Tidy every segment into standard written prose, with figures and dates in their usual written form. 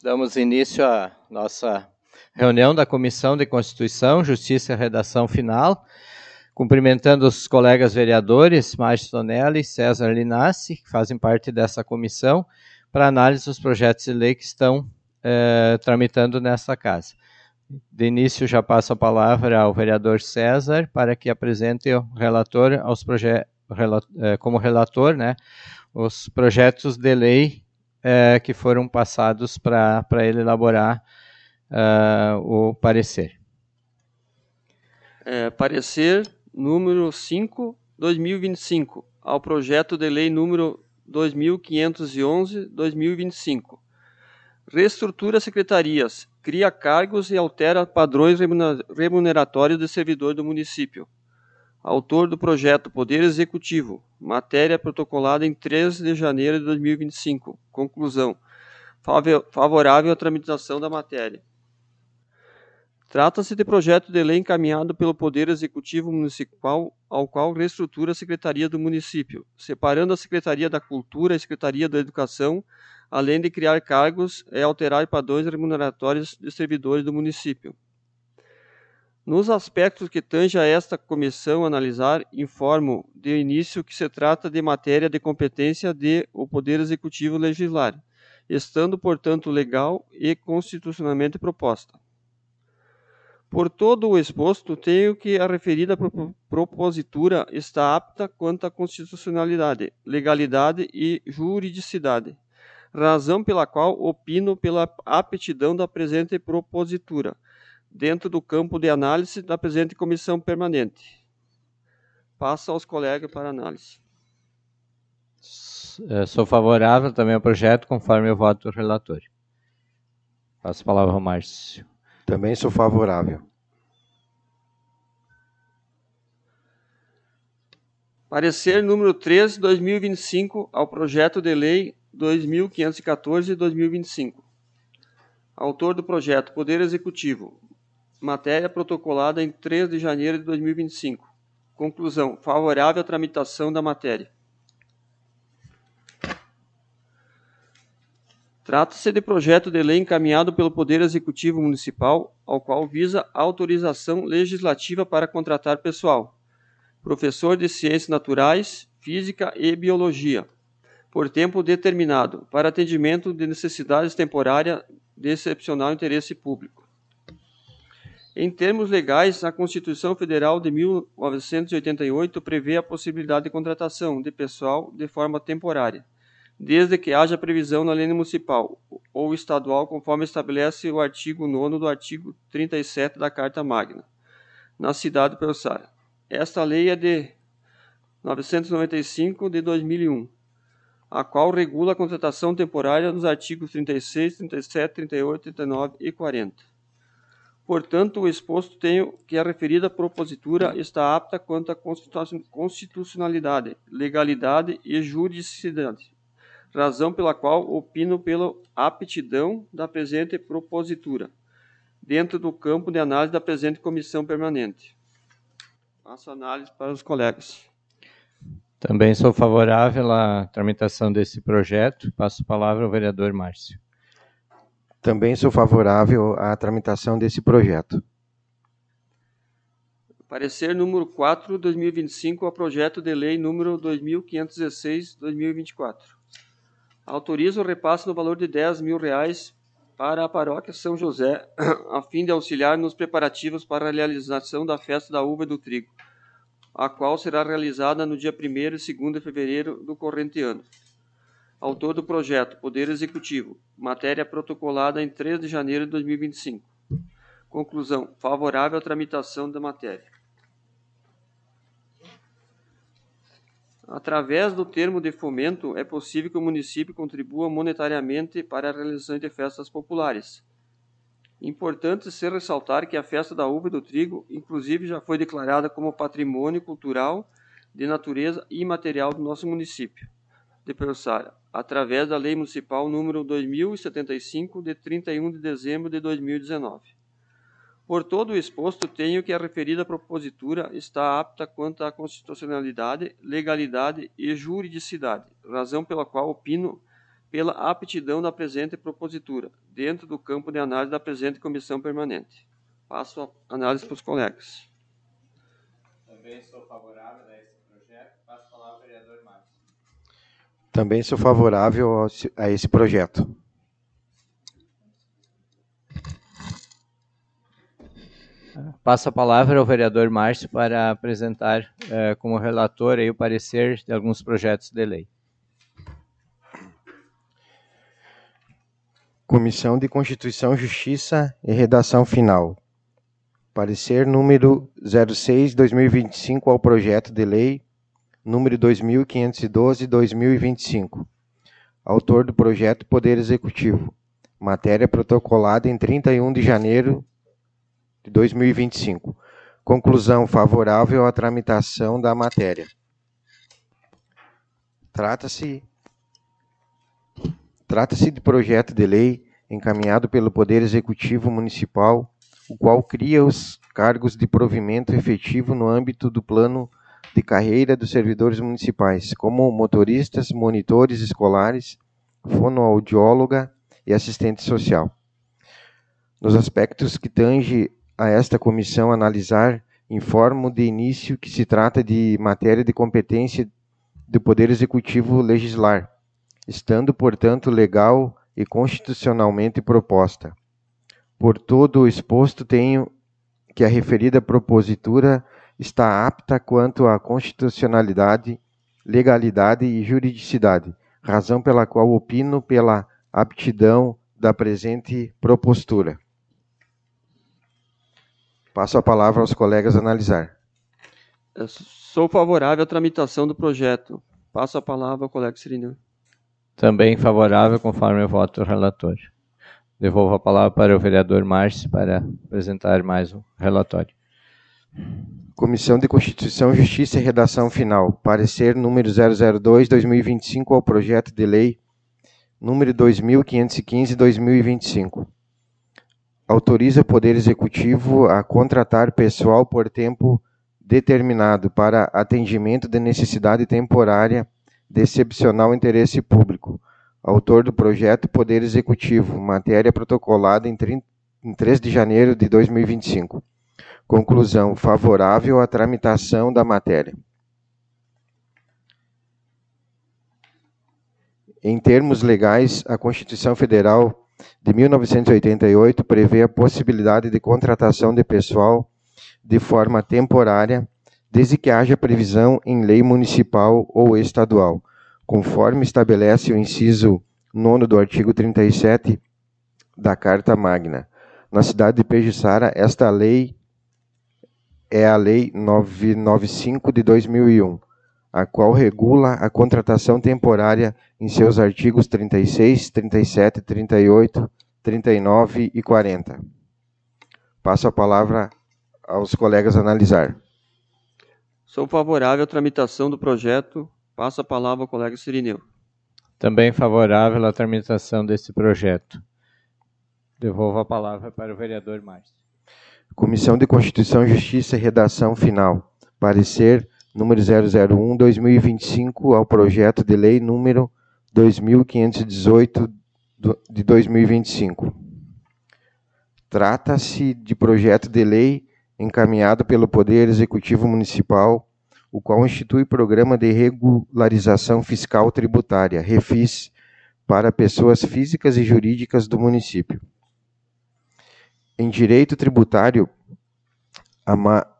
Damos início à nossa reunião da Comissão de Constituição, Justiça e Redação Final, cumprimentando os colegas vereadores, Márcio Tonelli e César Linassi, que fazem parte dessa comissão, para análise dos projetos de lei que estão tramitando nessa casa. De início, já passo a palavra ao vereador César, para que apresente o relator como relator, né, os projetos de lei que foram passados para ele elaborar o parecer. Parecer número 5, 2025, ao projeto de lei número 2511, 2025. Reestrutura secretarias, cria cargos e altera padrões remuneratórios de servidor do município. Autor do projeto Poder Executivo. Matéria protocolada em 3 de janeiro de 2025. Conclusão. Favorável à tramitação da matéria. Trata-se de projeto de lei encaminhado pelo Poder Executivo Municipal, ao qual reestrutura a Secretaria do Município, separando a Secretaria da Cultura e a Secretaria da Educação, além de criar cargos e alterar padrões remuneratórios de servidores do município. Nos aspectos que tange a esta comissão analisar, informo de início que se trata de matéria de competência do Poder Executivo legislar, estando, portanto, legal e constitucionalmente proposta. Por todo o exposto, tenho que a referida propositura está apta quanto à constitucionalidade, legalidade e juridicidade, razão pela qual opino pela aptidão da presente propositura, dentro do campo de análise da presente comissão permanente. Passo aos colegas para análise. Sou favorável também ao projeto, conforme o voto do relator. Passo a palavra ao Márcio. Também sou favorável. Parecer número 3, 2025, ao projeto de lei 2514, 2025. Autor do projeto, Poder Executivo. Matéria protocolada em 3 de janeiro de 2025. Conclusão. Favorável à tramitação da matéria. Trata-se de projeto de lei encaminhado pelo Poder Executivo Municipal, ao qual visa autorização legislativa para contratar pessoal, professor de Ciências Naturais, Física e Biologia, por tempo determinado, para atendimento de necessidades temporárias de excepcional interesse público. Em termos legais, a Constituição Federal de 1988 prevê a possibilidade de contratação de pessoal de forma temporária, desde que haja previsão na lei municipal ou estadual, conforme estabelece o artigo 9º do artigo 37 da Carta Magna, na cidade de Peruçara. Esta lei é de 995 de 2001, a qual regula a contratação temporária nos artigos 36, 37, 38, 39 e 40. Portanto, o exposto tenho que a referida propositura está apta quanto à constitucionalidade, legalidade e juridicidade, razão pela qual opino pela aptidão da presente propositura, dentro do campo de análise da presente comissão permanente. Faço análise para os colegas. Também sou favorável à tramitação desse projeto. Passo a palavra ao vereador Márcio. Também sou favorável à tramitação desse projeto. Parecer número 4, 2025, ao projeto de lei número 2516, 2024. Autoriza o repasse no valor de R$10.000 para a paróquia São José, a fim de auxiliar nos preparativos para a realização da festa da uva e do trigo, a qual será realizada no dia 1º e 2º de fevereiro do corrente ano. Autor do projeto, Poder Executivo. Matéria protocolada em 3 de janeiro de 2025. Conclusão. Favorável à tramitação da matéria. Através do termo de fomento, é possível que o município contribua monetariamente para a realização de festas populares. Importante ser ressaltar que a festa da uva e do trigo, inclusive, já foi declarada como patrimônio cultural de natureza imaterial do nosso município de Peruçara, através da Lei Municipal número 2075, de 31 de dezembro de 2019. Por todo o exposto, tenho que a referida propositura está apta quanto à constitucionalidade, legalidade e juridicidade, razão pela qual opino pela aptidão da presente propositura, dentro do campo de análise da presente comissão permanente. Passo a análise para os colegas. Também sou favorável a esse projeto. Passo a palavra ao vereador Márcio. Também sou favorável a esse projeto. Passo a palavra ao vereador Márcio para apresentar como relator aí o parecer de alguns projetos de lei. Comissão de Constituição, Justiça e Redação Final. Parecer número 06/2025 ao projeto de lei número 2512/2025. Autor do projeto, Poder Executivo. Matéria protocolada em 31 de janeiro de 2025. Conclusão favorável à tramitação da matéria. Trata-se de projeto de lei encaminhado pelo Poder Executivo Municipal, o qual cria os cargos de provimento efetivo no âmbito do plano de carreira dos servidores municipais, como motoristas, monitores escolares, fonoaudióloga e assistente social. Nos aspectos que tange a esta comissão analisar, informo de início que se trata de matéria de competência do Poder Executivo legislar, estando, portanto, legal e constitucionalmente proposta. Por todo o exposto, tenho que a referida propositura está apta quanto à constitucionalidade, legalidade e juridicidade, razão pela qual opino pela aptidão da presente propositura. Passo a palavra aos colegas analisar. Eu sou favorável à tramitação do projeto. Passo a palavra ao colega Cirineu. Também favorável, conforme o voto do relator. Devolvo a palavra para o vereador Márcio para apresentar mais um relatório. Comissão de Constituição, Justiça e Redação Final. Parecer número 002/2025 ao projeto de lei número 2515/2025. Autoriza o Poder Executivo a contratar pessoal por tempo determinado para atendimento de necessidade temporária de excepcional interesse público. Autor do projeto, Poder Executivo. Matéria protocolada em 3 de janeiro de 2025. Conclusão favorável à tramitação da matéria. Em termos legais, a Constituição Federal de 1988 prevê a possibilidade de contratação de pessoal de forma temporária, desde que haja previsão em lei municipal ou estadual, conforme estabelece o inciso 9º do artigo 37 da Carta Magna. Na cidade de Pejuçara, esta lei é a Lei 995 de 2001, a qual regula a contratação temporária em seus artigos 36, 37, 38, 39 e 40. Passo a palavra aos colegas analisar. Sou favorável à tramitação do projeto. Passo a palavra ao colega Cirineu. Também favorável à tramitação desse projeto. Devolvo a palavra para o vereador Márcio. Comissão de Constituição, Justiça e Redação Final. Parecer número 001/2025 ao projeto de lei número 2518 de 2025. Trata-se de projeto de lei encaminhado pelo Poder Executivo Municipal, o qual institui programa de regularização fiscal tributária, REFIS, para pessoas físicas e jurídicas do município. Em direito tributário, a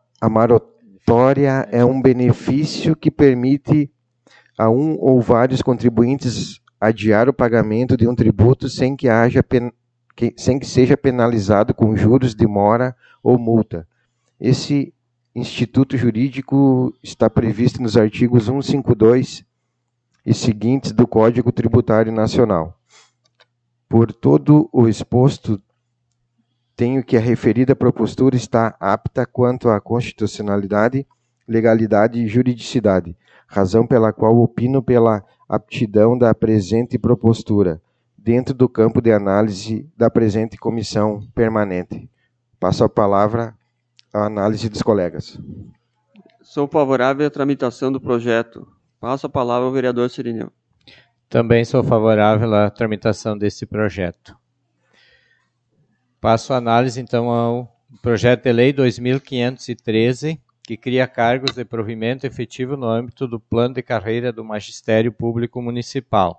moratória é um benefício que permite a um ou vários contribuintes adiar o pagamento de um tributo sem que seja penalizado com juros de mora ou multa. Esse instituto jurídico está previsto nos artigos 152 e seguintes do Código Tributário Nacional. Por todo o exposto, tenho que a referida propositura está apta quanto à constitucionalidade, legalidade e juridicidade, razão pela qual opino pela aptidão da presente propositura, dentro do campo de análise da presente comissão permanente. Passo a palavra à análise dos colegas. Sou favorável à tramitação do projeto. Passo a palavra ao vereador Cirineu. Também sou favorável à tramitação desse projeto. Passo a análise, então, ao projeto de lei 2513, que cria cargos de provimento efetivo no âmbito do plano de carreira do Magistério Público Municipal.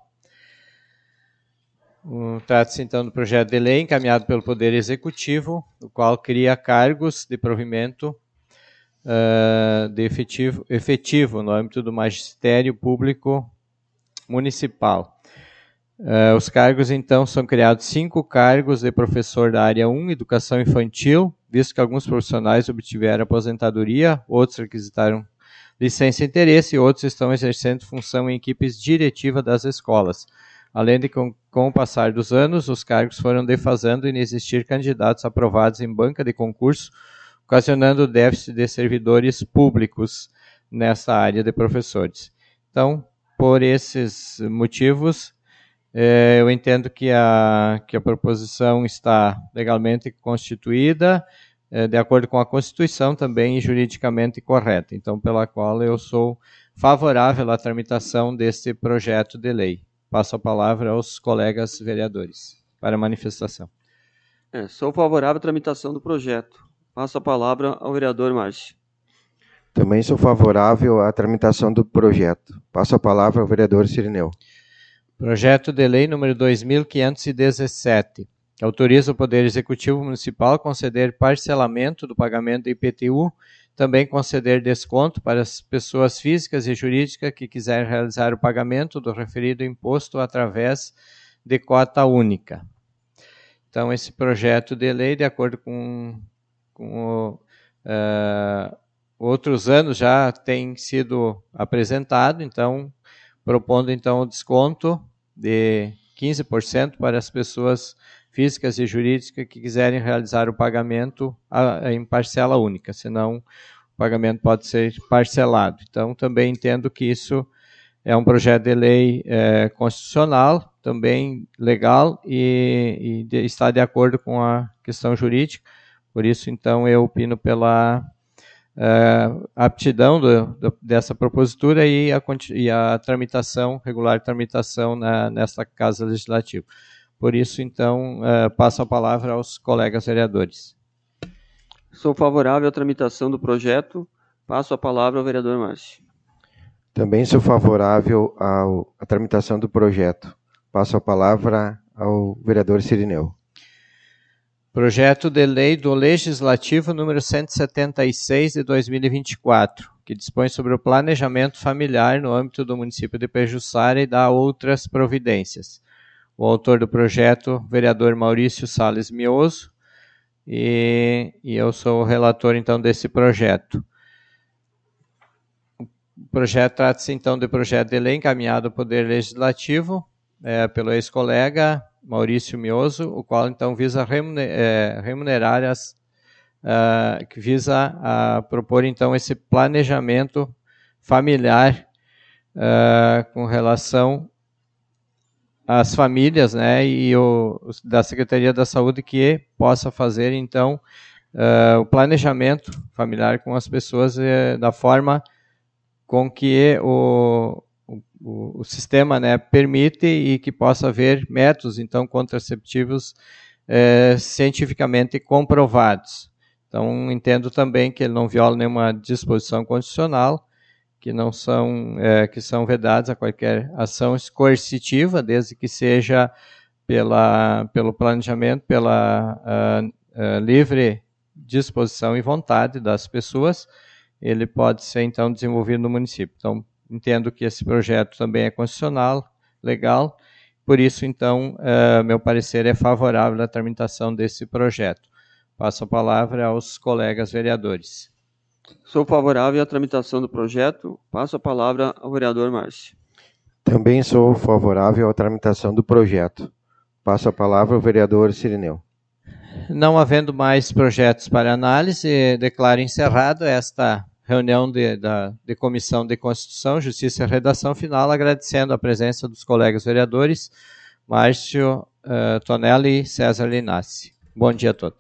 Trata-se, então, do projeto de lei encaminhado pelo Poder Executivo, o qual cria cargos de provimento de efetivo no âmbito do Magistério Público Municipal. Os cargos, então, são criados 5 cargos de professor da área 1, Educação Infantil, visto que alguns profissionais obtiveram aposentadoria, outros requisitaram licença e interesse, e outros estão exercendo função em equipes diretivas das escolas. Além de, com o passar dos anos, os cargos foram defasando e inexistir candidatos aprovados em banca de concurso, ocasionando déficit de servidores públicos nessa área de professores. Então, por esses motivos, eu entendo que a proposição está legalmente constituída, de acordo com a Constituição também e juridicamente correta. Então, pela qual eu sou favorável à tramitação deste projeto de lei. Passo a palavra aos colegas vereadores para manifestação. Sou favorável à tramitação do projeto. Passo a palavra ao vereador Márcio. Também sou favorável à tramitação do projeto. Passo a palavra ao vereador Cirineu. Projeto de lei número 2517, que autoriza o Poder Executivo Municipal a conceder parcelamento do pagamento do IPTU, também conceder desconto para as pessoas físicas e jurídicas que quiserem realizar o pagamento do referido imposto através de cota única. Então, esse projeto de lei, de acordo com outros anos, já tem sido apresentado, então, propondo então o desconto de 15% para as pessoas físicas e jurídicas que quiserem realizar o pagamento em parcela única, senão o pagamento pode ser parcelado. Então, também entendo que isso é um projeto de lei constitucional, também legal e está de acordo com a questão jurídica. Por isso, então, eu opino pela aptidão dessa propositura e a tramitação, regular tramitação nesta Casa Legislativa. Por isso, então, passo a palavra aos colegas vereadores. Sou favorável à tramitação do projeto. Passo a palavra ao vereador Márcio. Também sou favorável à tramitação do projeto. Passo a palavra ao vereador Cirineu. Projeto de lei do Legislativo número 176 de 2024, que dispõe sobre o planejamento familiar no âmbito do município de Pejuçara e dá outras providências. O autor do projeto, vereador Maurício Salles Mioso, e eu sou o relator, então, desse projeto. O projeto trata-se, então, de projeto de lei encaminhado ao Poder Legislativo pelo ex-colega Maurício Mioso, o qual, então, visa remunerar que visa propor, então, esse planejamento familiar com relação às famílias, né, e da Secretaria da Saúde, que possa fazer, então, o planejamento familiar com as pessoas da forma com que o sistema, né, permite e que possa haver métodos, então, contraceptivos cientificamente comprovados. Então, entendo também que ele não viola nenhuma disposição constitucional, que são vedados a qualquer ação coercitiva, desde que seja pelo planejamento, pela livre disposição e vontade das pessoas, ele pode ser, então, desenvolvido no município. Então, entendo que esse projeto também é constitucional, legal, por isso, então, meu parecer é favorável à tramitação desse projeto. Passo a palavra aos colegas vereadores. Sou favorável à tramitação do projeto. Passo a palavra ao vereador Márcio. Também sou favorável à tramitação do projeto. Passo a palavra ao vereador Cirineu. Não havendo mais projetos para análise, declaro encerrado esta reunião de Comissão de Constituição, Justiça e Redação Final, agradecendo a presença dos colegas vereadores Márcio Tonelli e César Linassi. Bom dia a todos.